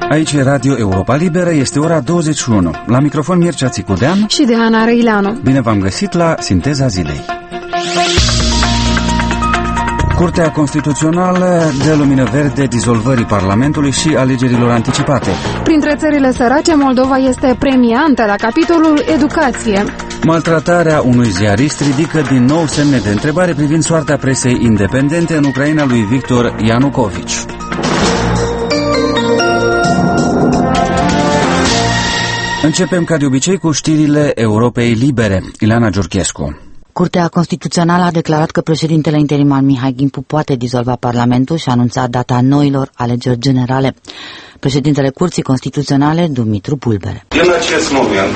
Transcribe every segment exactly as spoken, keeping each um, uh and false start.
Aici e Radio Europa Liberă, este ora douăzeci și unu. La microfon Mircea Țicudean și de Ana Răileanu. Bine v-am găsit la Sinteza Zilei. Curtea Constituțională dă lumină verde dizolvării Parlamentului și alegerilor anticipate. Printre țările sărace, Moldova este premiantă la capitolul educație. Maltratarea unui ziarist ridică din nou semne de întrebare privind soarta presei independente în Ucraina lui Victor Ianucovici. Începem ca de obicei cu știrile Europei Libere. Ileana Giurchescu. Curtea Constituțională a declarat că președintele interimar Mihai Gimpu poate dizolva Parlamentul și a anunțat data noilor alegeri generale. Președintele Curții Constituționale, Dumitru Pulbere. În acest moment,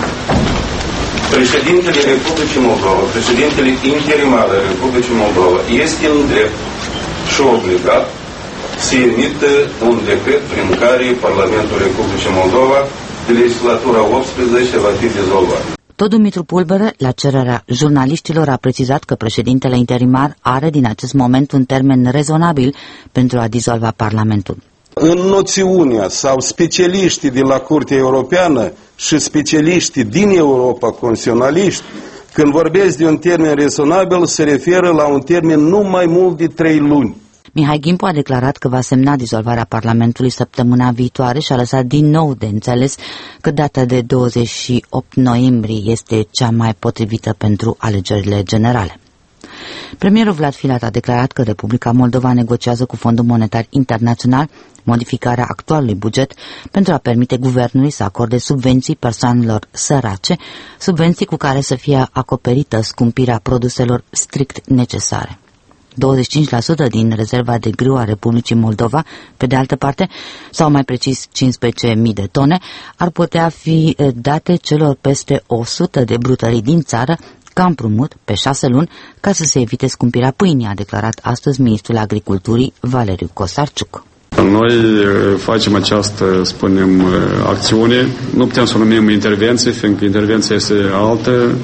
președintele Republicii Moldova, președintele interimar al Republicii Moldova, este în drept și obligat să emită un decret prin care Parlamentul Republicii Moldova de legislatura optsprezece va fi dizolvat. Tot Dumitru Pulbere, la cererea jurnaliștilor, a precizat că președintele interimar are din acest moment un termen rezonabil pentru a dizolva Parlamentul. În noțiunea sau specialiștii de la Curtea Europeană și specialiștii din Europa, constituționaliști, când vorbesc de un termen rezonabil, se referă la un termen nu mai mult de trei luni. Mihai Gimpu a declarat că va semna dizolvarea Parlamentului săptămâna viitoare și a lăsat din nou de înțeles că data de douăzeci și opt noiembrie este cea mai potrivită pentru alegerile generale. Premierul Vlad Filat a declarat că Republica Moldova negociază cu Fondul Monetar Internațional modificarea actualului buget pentru a permite guvernului să acorde subvenții persoanelor sărace, subvenții cu care să fie acoperită scumpirea produselor strict necesare. douăzeci și cinci la sută din rezerva de grâu a Republicii Moldova, pe de altă parte, sau mai precis cincisprezece mii de tone, ar putea fi date celor peste o sută de brutării din țară ca împrumut pe șase luni ca să se evite scumpirea pâinii, a declarat astăzi ministrul agriculturii Valeriu Cosarciuc. Noi facem această, spunem, acțiune, nu putem să o numim intervenție, fiindcă intervenția este altă,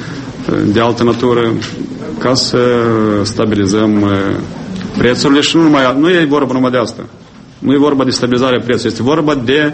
de altă natură, ca să stabilizăm prețurile și nu, numai, nu e vorba numai de asta. Nu e vorba de stabilizarea prețului, este vorba de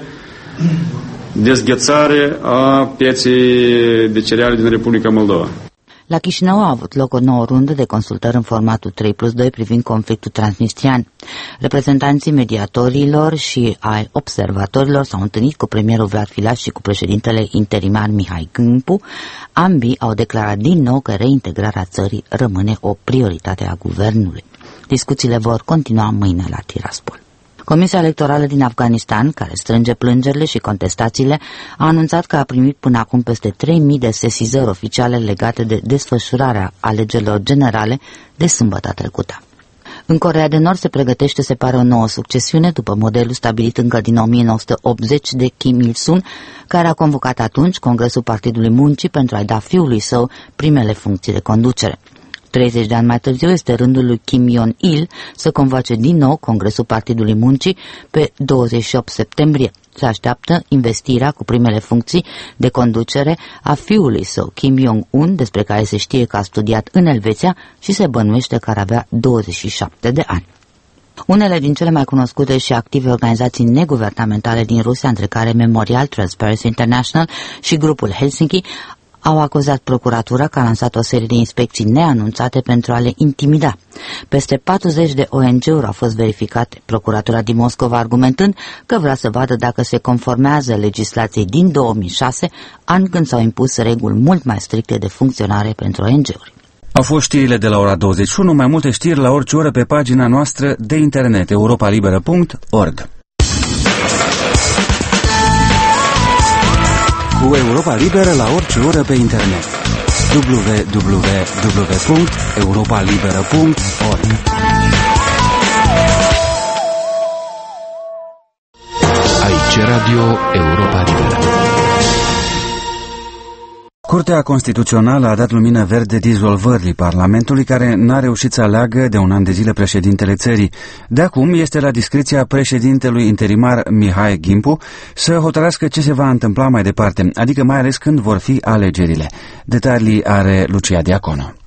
dezghețare a pieței de cereale din Republica Moldova. La Chișinău a avut loc o nouă rundă de consultări în formatul trei plus doi privind conflictul transnistrian. Reprezentanții mediatorilor și ai observatorilor s-au întâlnit cu premierul Vlad Filat și cu președintele interimar Mihai Gimpu. Ambii au declarat din nou că reintegrarea țării rămâne o prioritate a guvernului. Discuțiile vor continua mâine la Tiraspol. Comisia Electorală din Afganistan, care strânge plângerile și contestațiile, a anunțat că a primit până acum peste trei mii de sesizări oficiale legate de desfășurarea alegerilor generale de sâmbătă trecută. În Coreea de Nord se pregătește, se pare, o nouă succesiune după modelul stabilit încă din o mie nouă sute optzeci de Kim Il-sung, care a convocat atunci Congresul Partidului Muncii pentru a-i da fiului său primele funcții de conducere. treizeci de ani mai târziu este rândul lui Kim Jong-il să convoace din nou Congresul Partidului Muncii pe douăzeci și opt septembrie. Se așteaptă investirea cu primele funcții de conducere a fiului său, Kim Jong-un, despre care se știe că a studiat în Elveția și se bănuiește că ar avea douăzeci și șapte de ani. Unele din cele mai cunoscute și active organizații neguvernamentale din Rusia, între care Memorial, Transparency International și grupul Helsinki, au acuzat procuratura că a lansat o serie de inspecții neanunțate pentru a le intimida. Peste patruzeci de O N G-uri au fost verificate, procuratura din Moscova argumentând că vrea să vadă dacă se conformează legislației din două mii șase, an când s-au impus reguli mult mai stricte de funcționare pentru O N G-uri. Au fost știrile de la ora douăzeci și unu, mai multe știri la orice oră pe pagina noastră de internet europa liberă punct org. Cu Europa Liberă la orice oră pe internet. w w w punct europa liberă punct org. Aici Radio Europa Liberă. Curtea Constituțională a dat lumină verde dizolvării Parlamentului, care n-a reușit să aleagă de un an de zile președintele țării. De acum este la discreția președintelui interimar Mihai Gimpu să hotărască ce se va întâmpla mai departe, adică mai ales când vor fi alegerile. Detalii are Lucia Diaconu.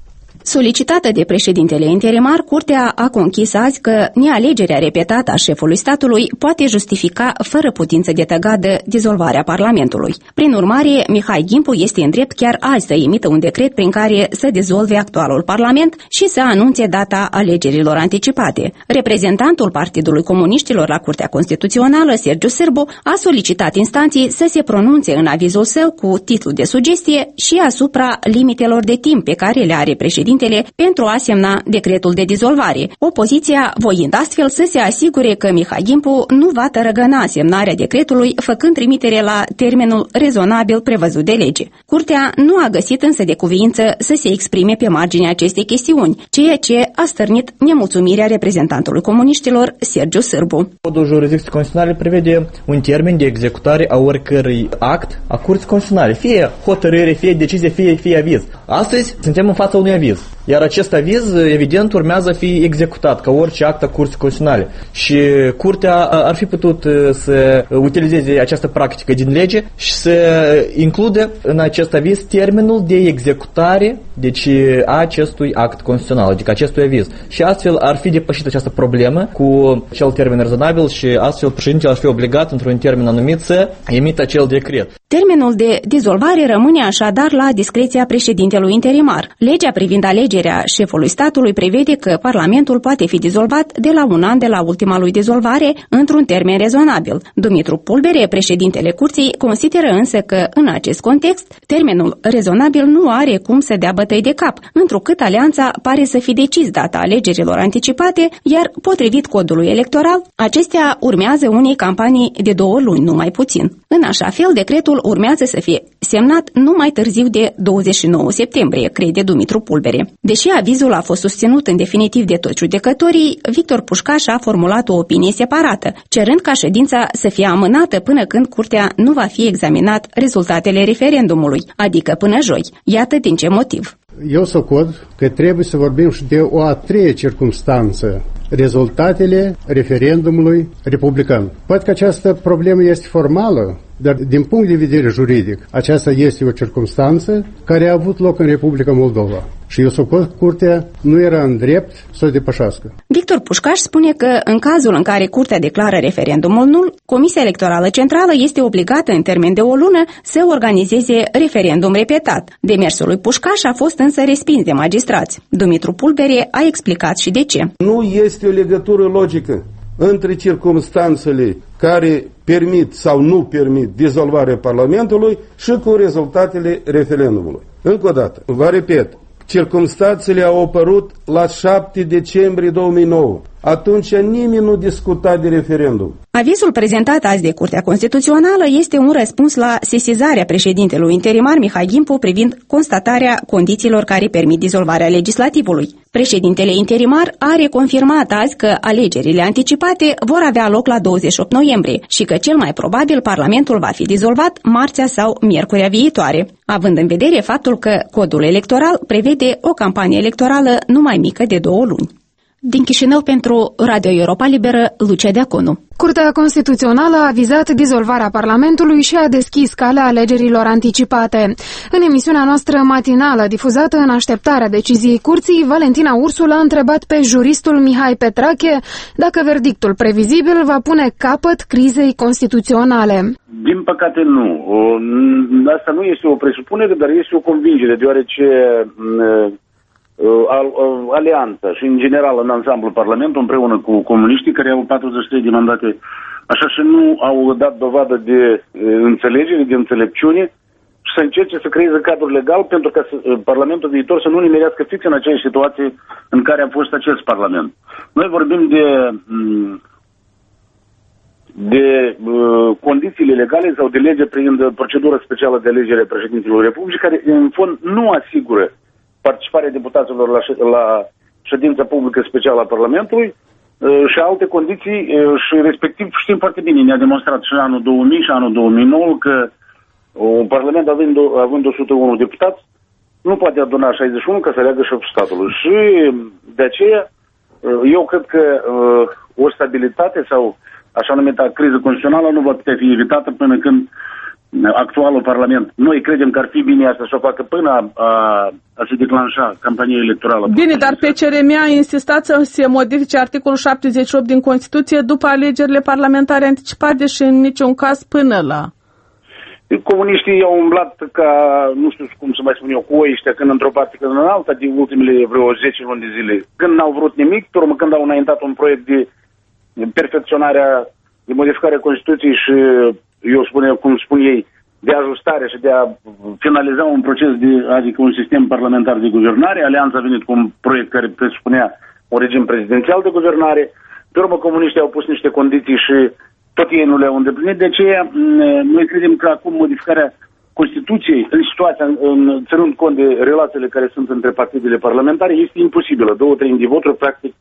Solicitată de președintele interimar, Curtea a conchis azi că nealegerea repetată a șefului statului poate justifica fără putință de tăgadă dizolvarea Parlamentului. Prin urmare, Mihai Gimpu este în drept chiar azi să emită un decret prin care să dizolve actualul Parlament și să anunțe data alegerilor anticipate. Reprezentantul Partidului Comuniștilor la Curtea Constituțională, Sergiu Sârbu, a solicitat instanții să se pronunțe în avizul său cu titlu de sugestie și asupra limitelor de timp pe care le are președintele pentru a semna decretul de dizolvare, opoziția voind astfel să se asigure că Mihai Gimpu nu va tărăgăna semnarea decretului, făcând trimitere la termenul rezonabil prevăzut de lege. Curtea nu a găsit însă de cuviință să se exprime pe marginea acestei chestiuni, ceea ce a stârnit nemulțumirea reprezentantului comuniștilor, Sergiu Sârbu. Codul jurisdicției constituționale prevede un termen de executare a oricărui act a Curții Constituționale, fie hotărâre, fie decizie, fie, fie aviz. Astăzi suntem în fața unui aviz. Iar acest aviz, evident, urmează a fi executat ca orice act a Curții Constituționale. Și Curtea ar fi putut să utilizeze această practică din lege și să include în acest aviz termenul de executare, deci, a acestui act constituțional, adică acestui aviz. Și astfel ar fi depășită această problemă cu cel termen rezonabil și astfel președintele ar fi obligat într-un termen anumit să emită acel decret. Termenul de dizolvare rămâne așadar la discreția președintelui interimar. Legea privind alegerea șefului statului prevede că Parlamentul poate fi dizolvat de la un an de la ultima lui dizolvare într-un termen rezonabil. Dumitru Pulbere, președintele Curții, consideră însă că în acest context termenul rezonabil nu are cum să dea bătăi de cap, întrucât alianța pare să fi decis data alegerilor anticipate, iar potrivit codului electoral, acestea urmează unei campanii de două luni, nu mai puțin. În așa fel, decretul urmează să fie semnat nu mai târziu de douăzeci și nouă septembrie, crede Dumitru Pulbere. Deși avizul a fost susținut în definitiv de toți judecătorii, Victor Pușcaș a formulat o opinie separată, cerând ca ședința să fie amânată până când Curtea nu va fi examinat rezultatele referendumului, adică până joi. Iată din ce motiv. Eu socot că trebuie să vorbim și de o a treia circumstanță, rezultatele referendumului republican. Poate că această problemă este formală, dar din punct de vedere juridic, aceasta este o circumstanță care a avut loc în Republica Moldova. Și eu socot Curtea nu era în drept să o depășească. Victor Pușcaș spune că în cazul în care Curtea declară referendumul nul, Comisia Electorală Centrală este obligată în termen de o lună să organizeze referendum repetat. Demersul lui Pușcaș a fost însă respins de magistrați. Dumitru Pulbere a explicat și de ce. Nu este o legătură logică între circumstanțele care permit sau nu permit dizolvarea Parlamentului și cu rezultatele referendumului. Încă o dată, vă repet, circumstanțele au apărut la șapte decembrie două mii nouă. Atunci nimeni nu discuta de referendum. Avizul prezentat azi de Curtea Constituțională este un răspuns la sesizarea președintelui interimar Mihai Gimpu privind constatarea condițiilor care permit dizolvarea legislativului. Președintele interimar a reconfirmat azi că alegerile anticipate vor avea loc la douăzeci și opt noiembrie și că cel mai probabil Parlamentul va fi dizolvat marțea sau miercurea viitoare, având în vedere faptul că codul electoral prevede o campanie electorală nu mai mică de două luni. Din Chișinău pentru Radio Europa Liberă, Lucia Deaconu. Curtea Constituțională a vizat dizolvarea Parlamentului și a deschis calea alegerilor anticipate. În emisiunea noastră matinală, difuzată în așteptarea deciziei Curții, Valentina Ursul a întrebat pe juristul Mihai Petrache dacă verdictul previzibil va pune capăt crizei constituționale. Din păcate nu. Asta nu este o presupunere, dar este o convingere, deoarece alianța și în general în ansamblu Parlamentul împreună cu comuniștii care au patruzeci și trei de mandate, așa și nu au dat dovadă de înțelegere, de înțelepciune și să încerce să creeze cadrul legal pentru ca să, Parlamentul viitor să nu nimerească fix în aceeași situație în care a fost acest Parlament. Noi vorbim de de uh, condițiile legale sau de lege privind procedură specială de alegere a președintelui Republicii, care în fond nu asigură participarea deputaților la, la ședința publică specială a Parlamentului uh, și alte condiții uh, și respectiv știm foarte bine, ne-a demonstrat și anul două mii și anul două mii nouă că un Parlament având, având o sută unu deputați nu poate aduna șaizeci și unu ca să aleagă șeful statului. Și de aceea uh, eu cred că uh, o stabilitate sau așa numită criză constituțională nu va putea fi evitată până când actualul Parlament. Noi credem că ar fi bine asta să o facă până a, a, a se declanșa campania electorală. Bine, dar P C R M a insistat să se modifice articolul șaptezeci și opt din Constituție după alegerile parlamentare anticipate, deși în niciun caz până la... Comuniștii au umblat ca, nu știu cum să mai spun eu, cu oi ăștia, când într-o parte, când în alta, de ultimele vreo zece luni de zile. Când n-au vrut nimic, pe urmă când au înaintat un proiect de perfecționarea, de modificarea Constituției și, eu spun, cum spun ei, de ajustare și de a finaliza un proces, de, adică un sistem parlamentar de guvernare. Alianța a venit cu un proiect care presupunea un regim prezidențial de guvernare. Pe urmă, comuniștii au pus niște condiții și tot ei nu le-au îndeplinit. De aceea, noi credem că acum modificarea Constituției, în situația, în, ținând cont de relațiile care sunt între partidele parlamentare, este imposibilă. Două treimi de voturi, practic,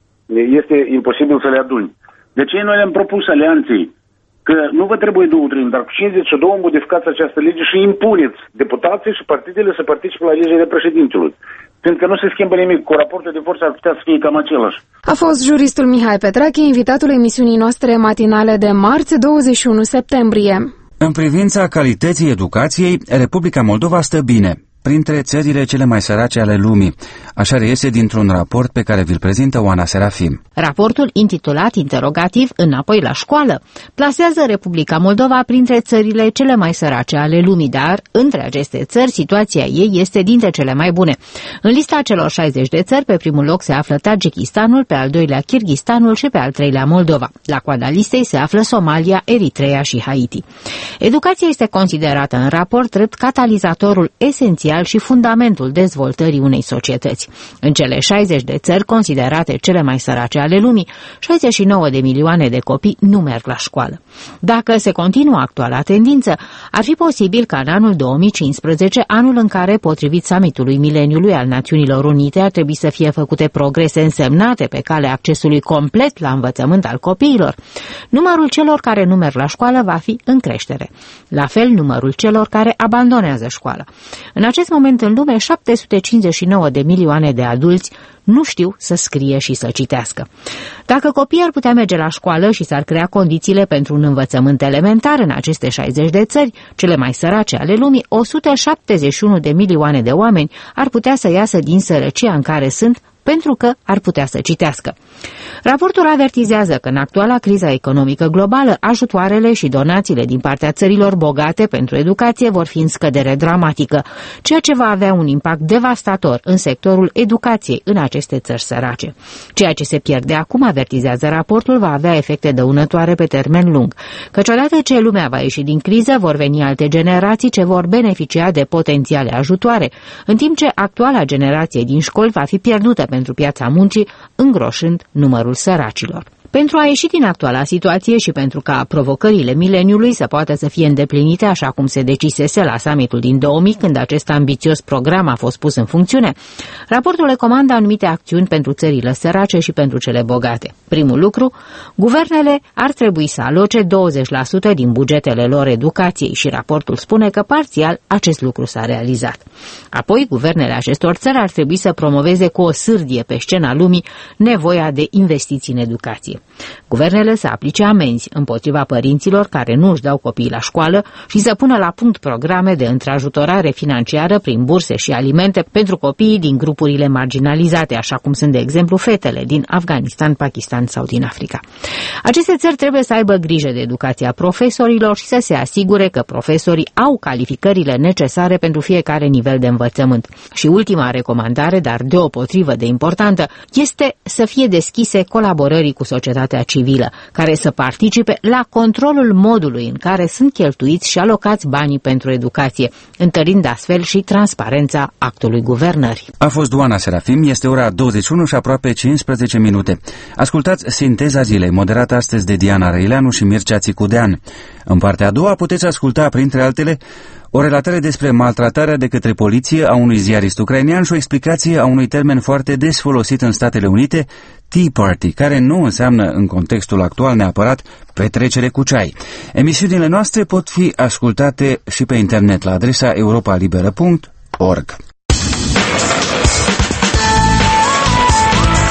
este imposibil să le aduni. De aceea noi le-am propus alianței că nu vă trebuie două treimi, dar cu cincizeci și doi modificați această lege și impuneți deputații și partidele să participe la alegerile președintelui. Pentru că nu se schimbă nimic, cu raportul de forță ar putea să fie cam același. A fost juristul Mihai Petrache, invitatul emisiunii noastre matinale de marți, douăzeci și unu septembrie. În privința calității educației, Republica Moldova stă bine printre țările cele mai sărace ale lumii. Așa reiese dintr-un raport pe care vi-l prezintă Oana Serafim. Raportul, intitulat interogativ Înapoi la școală, plasează Republica Moldova printre țările cele mai sărace ale lumii, dar între aceste țări situația ei este dintre cele mai bune. În lista celor șaizeci de țări, pe primul loc se află Tajikistanul, pe al doilea Kirghistanul și pe al treilea Moldova. La coada listei se află Somalia, Eritrea și Haiti. Educația este considerată în raport drept catalizatorul esențial și fundamentul dezvoltării unei societăți. În cele șaizeci de țări considerate cele mai sărace ale lumii, șaizeci și nouă de milioane de copii nu merg la școală. Dacă se continuă actuala tendință, ar fi posibil ca în anul două mii cincisprezece, anul în care, potrivit summitului mileniului al Națiunilor Unite, ar trebui să fie făcute progrese însemnate pe calea accesului complet la învățământ al copiilor, numărul celor care nu merg la școală va fi în creștere. La fel, numărul celor care abandonează școala. În acest moment în lume, șapte sute cincizeci și nouă de milioane de adulți nu știu să scrie și să citească. Dacă copiii ar putea merge la școală și s-ar crea condițiile pentru un învățământ elementar în aceste șaizeci de țări, cele mai sărace ale lumii, o sută șaptezeci și unu de milioane de oameni ar putea să iasă din sărăcia în care sunt, pentru că ar putea să citească. Raportul avertizează că în actuala criza economică globală, ajutoarele și donațiile din partea țărilor bogate pentru educație vor fi în scădere dramatică, ceea ce va avea un impact devastator în sectorul educației în aceste țări sărace. Ceea ce se pierde acum, avertizează raportul, va avea efecte dăunătoare pe termen lung, căci odată ce lumea va ieși din criză, vor veni alte generații ce vor beneficia de potențiale ajutoare, în timp ce actuala generație din școli va fi pierdută pentru piața muncii, îngroșând numărul săracilor. Pentru a ieși din actuala situație și pentru ca provocările mileniului să poată să fie îndeplinite așa cum se decisese la summitul din două mii, când acest ambițios program a fost pus în funcțiune, raportul recomandă anumite acțiuni pentru țările sărace și pentru cele bogate. Primul lucru, guvernele ar trebui să aloce douăzeci la sută din bugetele lor educației și raportul spune că parțial acest lucru s-a realizat. Apoi, guvernele acestor țări ar trebui să promoveze cu o sârdie pe scena lumii nevoia de investiții în educație. Guvernele să aplice amenzi împotriva părinților care nu își dau copiii la școală și să pună la punct programe de întrajutorare financiară prin burse și alimente pentru copiii din grupurile marginalizate, așa cum sunt, de exemplu, fetele din Afganistan, Pakistan sau din Africa. Aceste țări trebuie să aibă grijă de educația profesorilor și să se asigure că profesorii au calificările necesare pentru fiecare nivel de învățământ. Și ultima recomandare, dar deopotrivă de importantă, este să fie deschise colaborării cu societatea civilă, care să participe la controlul modului în care sunt cheltuiți și alocați banii pentru educație, întărind astfel și transparența actului guvernării. A fost Oana Serafim, este ora douăzeci și unu și aproape cincisprezece minute. Ascultați Sinteza Zilei, moderată astăzi de Diana Răileanu și Mircea Țicudean. În partea a doua puteți asculta, printre altele, o relatare despre maltratarea de către poliție a unui ziarist ucrainean și o explicație a unui termen foarte des folosit în Statele Unite, Tea Party, care nu înseamnă în contextul actual neapărat petrecere cu ceai. Emisiunile noastre pot fi ascultate și pe internet la adresa europa liberă punct org.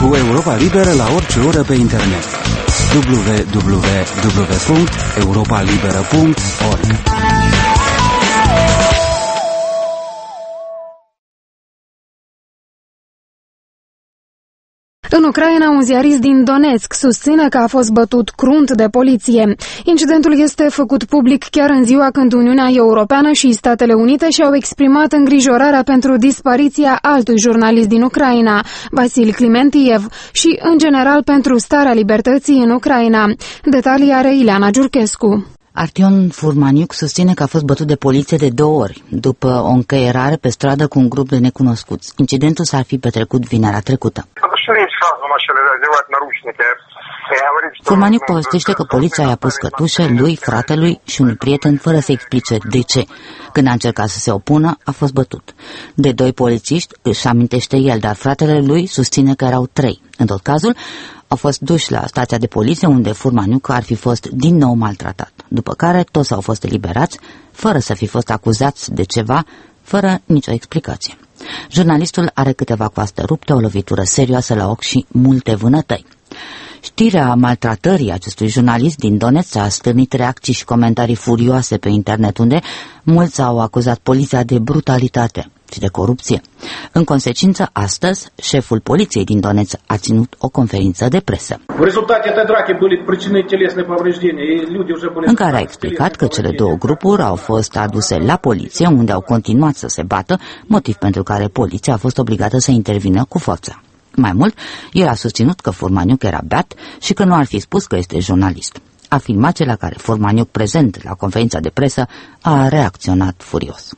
cu Europa Liberă la orice oră pe internet. w w w punct europa liberă punct org. În Ucraina, un ziarist din Donetsk susține că a fost bătut crunt de poliție. Incidentul este făcut public chiar în ziua când Uniunea Europeană și Statele Unite și-au exprimat îngrijorarea pentru dispariția altui jurnalist din Ucraina, Vasil Climentiev, și, în general, pentru starea libertății în Ucraina. Detalii are Ileana Giurchescu. Artion Furmaniuc susține că a fost bătut de poliție de două ori, după o încăierare pe stradă cu un grup de necunoscuți. Incidentul s-ar fi petrecut vinerea trecută. Furmaniuc povestește că poliția i-a pus cătușe lui, fratelui și unui prieten fără să explice de ce. Când a încercat să se opună, a fost bătut. De doi polițiști își amintește el, dar fratele lui susține că erau trei. În tot cazul, au fost duși la stația de poliție unde Furmaniuc ar fi fost din nou maltratat, după care toți au fost eliberați fără să fi fost acuzați de ceva, fără nicio explicație. Jurnalistul are câteva coaste rupte, o lovitură serioasă la ochi și multe vânătăi. Știrea maltratării acestui jurnalist din Donetsk a stârnit reacții și comentarii furioase pe internet, unde mulți au acuzat poliția de brutalitate și de corupție. În consecință, astăzi, șeful poliției din Donetsk a ținut o conferință de presă, în care a explicat că cele două grupuri au fost aduse la poliție, unde au continuat să se bată, motiv pentru care poliția a fost obligată să intervină cu forța. Mai mult, el a susținut că Furmaniuc era beat și că nu ar fi spus că este jurnalist. Afirmație la care Furmaniuc, prezent la conferința de presă, a reacționat furios.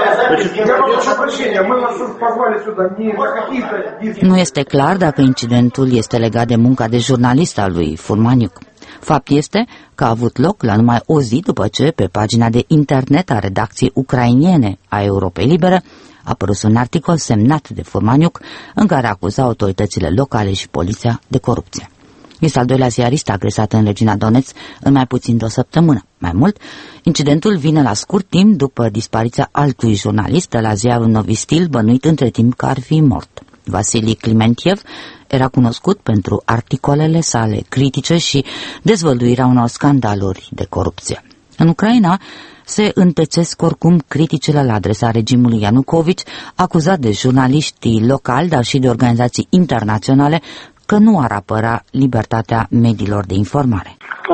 Nu este clar dacă incidentul este legat de munca de jurnalist al lui Furmaniuc. Fapt este că a avut loc la numai o zi după ce, pe pagina de internet a redacției ucrainene a Europei Libere, a apărut un articol semnat de Furmaniuc în care acuza autoritățile locale și poliția de corupție. Este al doilea ziarist agresat în regiunea Donetsk în mai puțin de o săptămână. Mai mult, incidentul vine la scurt timp după dispariția altui jurnalist de la ziarul Novi Stil, bănuit între timp că ar fi mort. Vasili Climentiev era cunoscut pentru articolele sale critice și dezvăluirea unor scandaluri de corupție. În Ucraina se întețesc oricum criticile la adresa regimului Ianucovici, acuzat de jurnaliștii locali, dar și de organizații internaționale, că nu ar apăra libertatea mediilor de informare.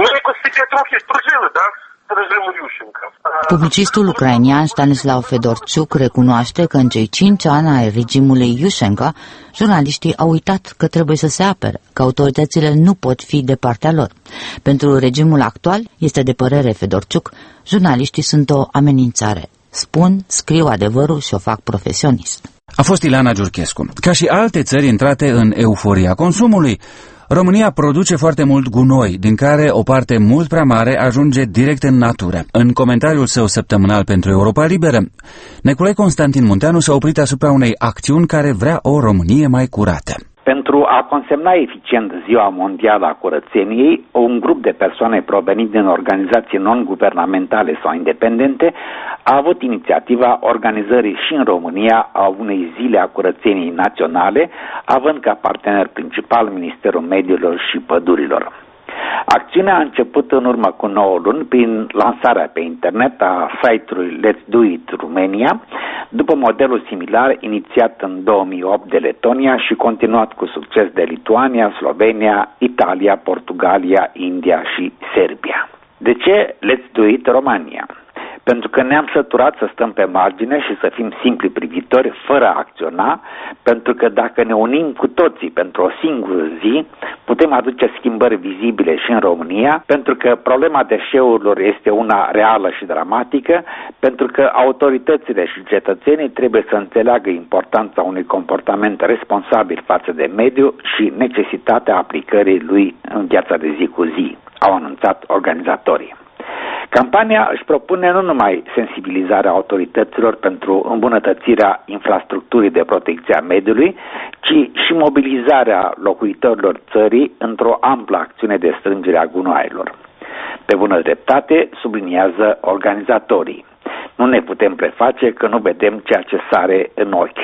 Publicistul ucrainian Stanislav Fedorciuc recunoaște că în cei cinci ani ai regimului Iușenko, jurnaliștii au uitat că trebuie să se apere, că autoritățile nu pot fi de partea lor. Pentru regimul actual, este de părere Fedorciuc, jurnaliștii sunt o amenințare. Spun, scriu adevărul și o fac profesionist. A fost Ileana Giurchescu. Ca și alte țări intrate în euforia consumului, România produce foarte mult gunoi, din care o parte mult prea mare ajunge direct în natură. În comentariul său săptămânal pentru Europa Liberă, Neculai Constantin Munteanu s-a oprit asupra unei acțiuni care vrea o Românie mai curată. Pentru a consemna eficient Ziua Mondială a Curățeniei, un grup de persoane provenit din organizații non-guvernamentale sau independente a avut inițiativa organizării și în România a unei zile a curățeniei naționale, având ca partener principal Ministerul Mediilor și Pădurilor. Acțiunea a început în urmă cu nouă luni prin lansarea pe internet a site-ului Let's Do It Romania, după modelul similar inițiat în două mii opt de Letonia și continuat cu succes de Lituania, Slovenia, Italia, Portugalia, India și Serbia. De ce Let's Do It Romania? Pentru că ne-am săturat să stăm pe margine și să fim simpli privitori fără a acționa, pentru că dacă ne unim cu toții pentru o singură zi, putem aduce schimbări vizibile și în România, pentru că problema deșeurilor este una reală și dramatică, pentru că autoritățile și cetățenii trebuie să înțeleagă importanța unui comportament responsabil față de mediu și necesitatea aplicării lui în viața de zi cu zi, au anunțat organizatorii. Campania își propune nu numai sensibilizarea autorităților pentru îmbunătățirea infrastructurii de protecție a mediului, ci și mobilizarea locuitorilor țării într-o amplă acțiune de strângere a gunoaielor. Pe bună dreptate, subliniază organizatorii. Nu ne putem preface că nu vedem ceea ce sare în ochi.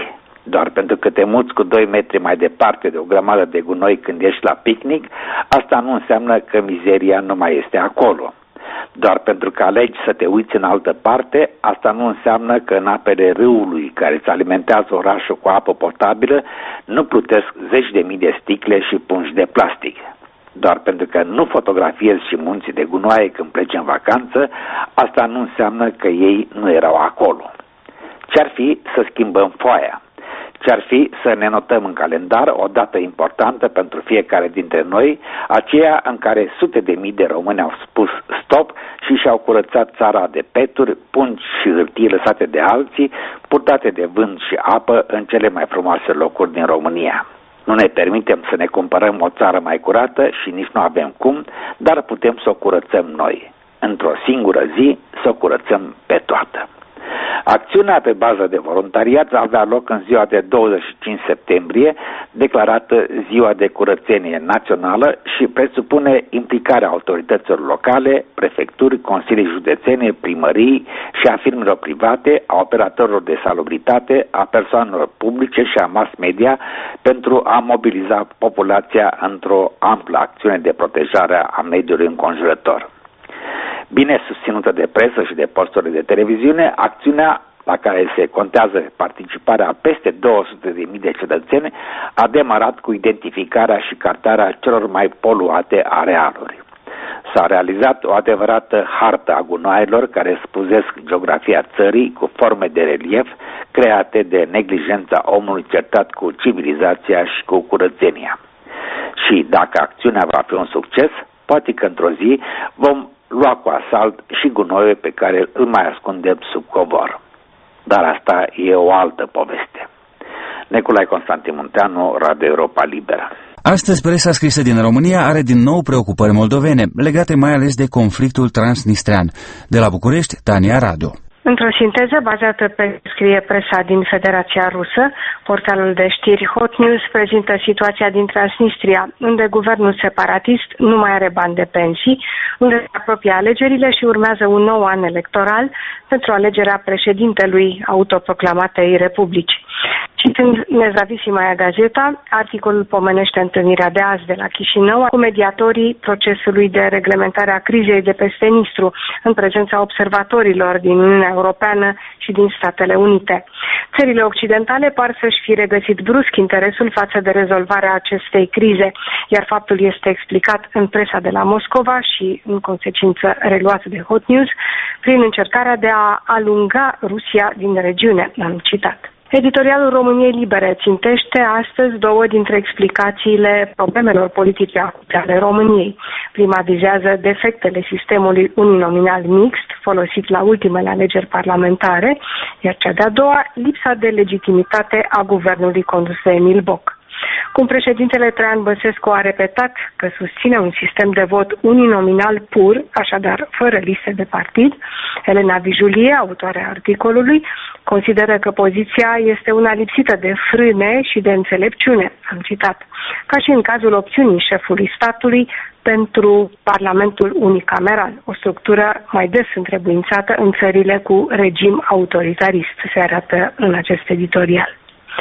Doar pentru că te muți cu doi metri mai departe de o grămadă de gunoi când ești la picnic, asta nu înseamnă că mizeria nu mai este acolo. Doar pentru că alegi să te uiți în altă parte, asta nu înseamnă că în apele râului care îți alimentează orașul cu apă potabilă nu plutesc zeci de mii de sticle și pungi de plastic. Doar pentru că nu fotografiezi și munții de gunoaie când pleci în vacanță, asta nu înseamnă că ei nu erau acolo. Ce-ar fi să schimbăm foaia? Ce-ar fi să ne notăm în calendar o dată importantă pentru fiecare dintre noi, aceea în care sute de mii de români au spus stop și și-au curățat țara de peturi, pungi și hârtii lăsate de alții, purtate de vânt și apă în cele mai frumoase locuri din România. Nu ne permitem să ne cumpărăm o țară mai curată și nici nu avem cum, dar putem să o curățăm noi. Într-o singură zi să o curățăm pe toată. Acțiunea pe bază de voluntariat va avea loc în ziua de douăzeci și cinci septembrie, declarată Ziua de Curățenie Națională, și presupune implicarea autorităților locale, prefecturi, consilii județene, primării și a firmelor private, a operatorilor de salubritate, a persoanelor publice și a mass media pentru a mobiliza populația într-o amplă acțiune de protejare a mediului înconjurător. Bine susținută de presă și de posturile de televiziune, acțiunea, la care se contează participarea a peste două sute de mii de cetățeni, a demarat cu identificarea și cartarea celor mai poluate arealuri. S-a realizat o adevărată hartă a gunoaielor care spuzesc geografia țării cu forme de relief create de neglijența omului certat cu civilizația și cu curățenia. Și dacă acțiunea va fi un succes, poate că într-o zi vom lua cu asalt și gunoiul pe care îl mai ascundem sub covor. Dar asta e o altă poveste. Nicolae Constantin Munteanu, Radio Europa Liberă. Astăzi, presa scrisă din România are din nou preocupări moldovene, legate mai ales de conflictul transnistrean. De la București, Tania Radu. Într-o sinteză bazată pe scrie presa din Federația Rusă, portalul de știri Hot News prezintă situația din Transnistria, unde guvernul separatist nu mai are bani de pensii, unde se apropie alegerile și urmează un nou an electoral pentru alegerea președintelui autoproclamatei Republici. Citând Nezavisimaya Gazeta, articolul pomenește întâlnirea de azi de la Chișinău cu mediatorii procesului de reglementare a crizei de peste Nistru, în prezența observatorilor din Uniunea Europeană și din Statele Unite. Țările occidentale par să-și fi regăsit brusc interesul față de rezolvarea acestei crize, iar faptul este explicat în presa de la Moscova și, în consecință, reluat de Hot News, prin încercarea de a alunga Rusia din regiune, am citat. Editorialul României Libere țintește astăzi două dintre explicațiile problemelor politice acute ale României. Prima vizează defectele sistemului uninominal mixt, folosit la ultimele alegeri parlamentare, iar cea de-a doua, lipsa de legitimitate a guvernului condus de Emil Boc. Cum președintele Traian Băsescu a repetat că susține un sistem de vot uninominal pur, așadar fără liste de partid, Elena Vijulie, autoarea articolului, consideră că poziția este una lipsită de frâne și de înțelepciune, am citat, ca și în cazul opțiunii șefului statului pentru Parlamentul unicameral, o structură mai des întrebuințată în țările cu regim autoritarist, se arată în acest editorial.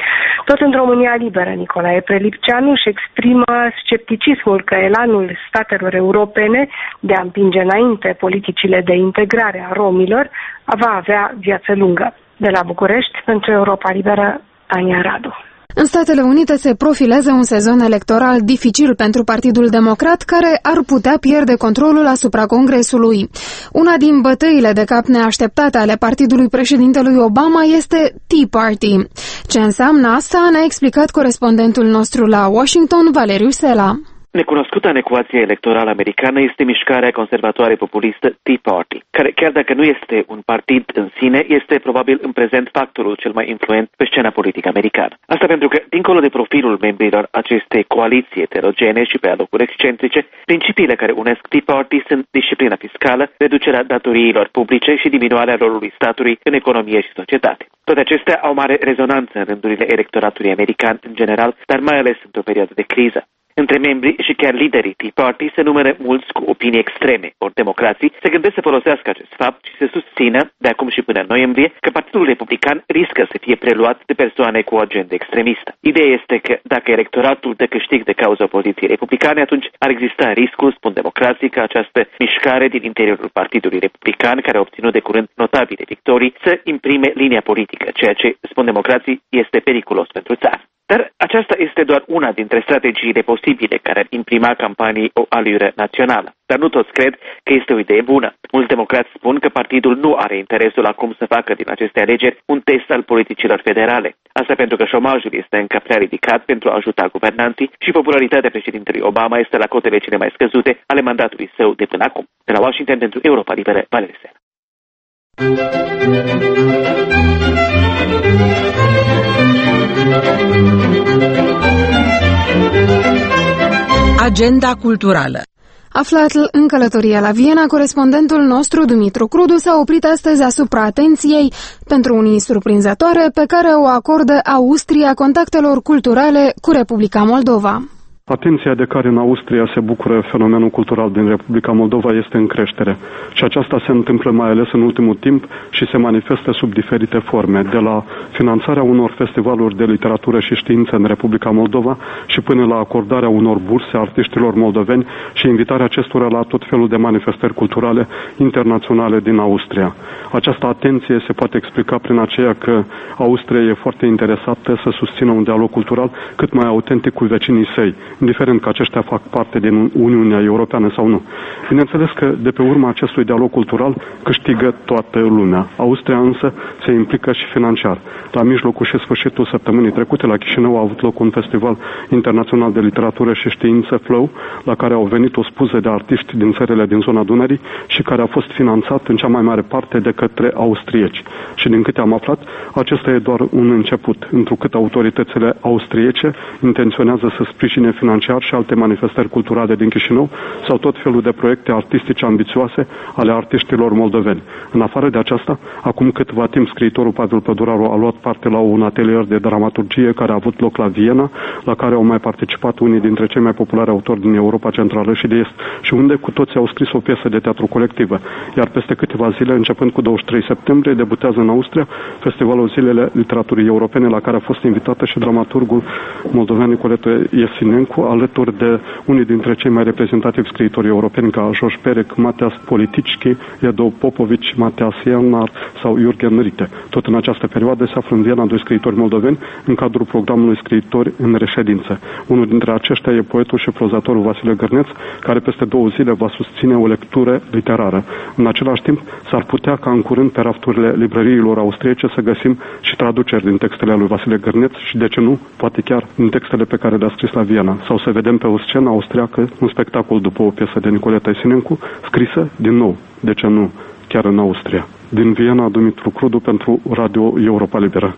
Tot în România Liberă, Nicolae Prelipceanu își exprimă scepticismul că elanul statelor europene de a împinge înainte politicile de integrare a romilor va avea viață lungă. De la București, pentru Europa Liberă, Tania Radu. În Statele Unite se profilează un sezon electoral dificil pentru Partidul Democrat, care ar putea pierde controlul asupra Congresului. Una din bătăile de cap neașteptate ale partidului președintelui Obama este Tea Party. Ce înseamnă asta ne-a explicat corespondentul nostru la Washington, Valeriu Sela. Necunoscuta în ecuația electorală americană este mișcarea conservatoare populistă Tea Party, care, chiar dacă nu este un partid în sine, este probabil în prezent factorul cel mai influent pe scena politică americană. Asta pentru că, dincolo de profilul membrilor acestei coaliții heterogene și pe alocuri excentrice, principiile care unesc Tea Party sunt disciplina fiscală, reducerea datoriilor publice și diminuarea rolului statului în economie și societate. Toate acestea au mare rezonanță în rândurile electoratului american în general, dar mai ales într-o perioadă de criză. Între membrii și chiar liderii Tea Party se numără mulți cu opinii extreme, ori democrații se gândesc să folosească acest fapt și să susțină, de acum și până în noiembrie, că Partidul Republican riscă să fie preluat de persoane cu o agendă extremistă. Ideea este că dacă electoratul dă câștig de cauza opoziției republicane, atunci ar exista riscul, spun democrații, ca această mișcare din interiorul Partidului Republican, care a obținut de curând notabile victorii, să imprime linia politică, ceea ce, spun democrații, este periculos pentru țară. Dar aceasta este doar una dintre strategiile posibile care ar imprima campanii o alură națională. Dar nu toți cred că este o idee bună. Mulți democrați spun că partidul nu are interesul acum să facă din aceste alegeri un test al politicilor federale. Asta pentru că șomajul este încă prea ridicat pentru a ajuta guvernanții și popularitatea președintelui Obama este la cotele cele mai scăzute ale mandatului său de până acum. De la Washington, pentru Europa Liberă, Valerie Sena. Agenda culturală. Aflat în călătorie la Viena, corespondentul nostru, Dumitru Crudu, s-a oprit astăzi asupra atenției, pentru unii surprinzătoare, pe care o acordă Austria contactelor culturale cu Republica Moldova. Atenția de care în Austria se bucură fenomenul cultural din Republica Moldova este în creștere. Și aceasta se întâmplă mai ales în ultimul timp și se manifestă sub diferite forme, de la finanțarea unor festivaluri de literatură și știință în Republica Moldova și până la acordarea unor burse artiștilor moldoveni și invitarea acestora la tot felul de manifestări culturale internaționale din Austria. Această atenție se poate explica prin aceea că Austria e foarte interesată să susțină un dialog cultural cât mai autentic cu vecinii săi, indiferent că aceștia fac parte din Uniunea Europeană sau nu. Bineînțeles că de pe urma acestui dialog cultural câștigă toată lumea. Austria însă se implică și financiar. La mijlocul și sfârșitul săptămânii trecute la Chișinău a avut loc un festival internațional de literatură și știință, Flow, la care au venit o spuză de artiști din țările din zona Dunării și care a fost finanțat în cea mai mare parte de către austrieci. Și din câte am aflat, acesta e doar un început, întrucât autoritățile austriece intenționează să sprijine financiar și alte manifestări culturale din Chișinău sau tot felul de proiecte artistice ambițioase ale artiștilor moldoveni. În afară de aceasta, acum câtva timp scriitorul Pavel Păduraru a luat parte la un atelier de dramaturgie care a avut loc la Viena, la care au mai participat unii dintre cei mai populari autori din Europa Centrală și de Est și unde cu toții au scris o piesă de teatru colectivă. Iar peste câteva zile, începând cu douăzeci și trei septembrie, debutează în Austria Festivalul Zilele Literaturii Europene, la care a fost invitată și dramaturgul moldovean Nicoleta Iesinencu, alături de unii dintre cei mai reprezentativi scriitori europeni ca George Perec, Mateas Politicki, Edo Popovici, Mateas Ienar sau Jürgen Rite. Tot în această perioadă se află în Viena doi scriitori moldoveni în cadrul programului Scriitori în Reședință. Unul dintre aceștia e poetul și prozatorul Vasile Gărneț, care peste două zile va susține o lectură literară. În același timp, s-ar putea ca în curând pe rafturile librăriilor austriece să găsim și traduceri din textele lui Vasile Gărneț și, de ce nu, poate chiar din textele pe care le-a scris la Viena, sau să vedem pe o scenă austriacă un spectacol după o piesă de Nicoleta Iesinencu, scrisă din nou, de ce nu, chiar în Austria. Din Viena, Dumitru Crudu pentru Radio Europa Liberă.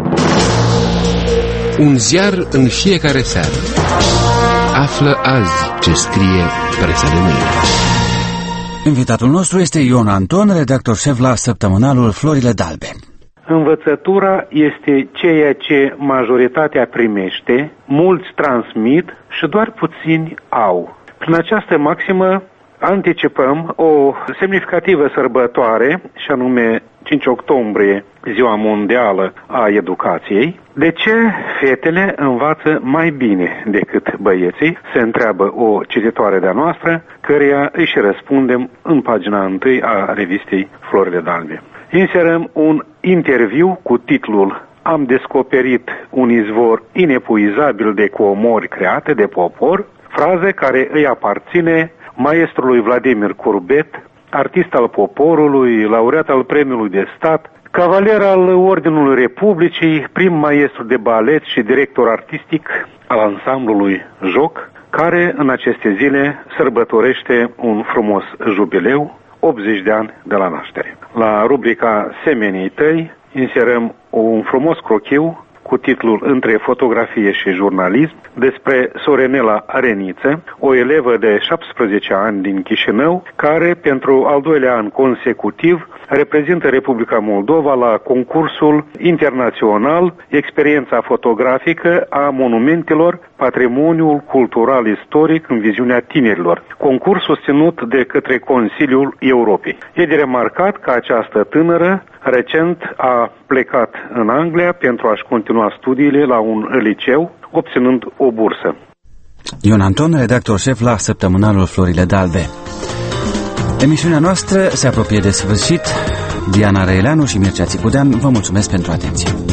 Un ziar în fiecare seară. Află azi ce scrie presa de mâine. Invitatul nostru este Ion Anton, redactor șef la săptămânalul Florile d'Albe. Învățătura este ceea ce majoritatea primește, mulți transmit și doar puțini au. Prin această maximă anticipăm o semnificativă sărbătoare, și anume cinci octombrie, Ziua Mondială a Educației. De ce fetele învață mai bine decât băieții? Se întreabă o cititoare de-a noastră, căreia îi și răspundem în pagina întâi a revistei Florile d'Albe. Inserăm un interviu cu titlul Am descoperit un izvor inepuizabil de comori create de popor, frază care îi aparține maestrului Vladimir Curbet, artist al poporului, laureat al premiului de stat, cavaler al Ordinului Republicii, prim maestru de balet și director artistic al ansamblului Joc, care în aceste zile sărbătorește un frumos jubileu, optzeci de ani de la naștere. La rubrica Semenii tăi inserăm un frumos crochiu cu titlul Între fotografie și jurnalism despre Sorenela Reniță, o elevă de șaptesprezece ani din Chișinău, care pentru al doilea an consecutiv reprezintă Republica Moldova la concursul internațional Experiența fotografică a monumentelor Patrimoniul cultural istoric în viziunea tinerilor, concurs susținut de către Consiliul Europei. E de remarcat că această tânără recent a plecat în Anglia pentru a-și continua studiile la un liceu, obținând o bursă. Ion Anton, redactor șef la săptămânalul Florile d'Albe. Emisiunea noastră se apropie de sfârșit. Diana Răileanu și Mircea Țipudean vă mulțumesc pentru atenție.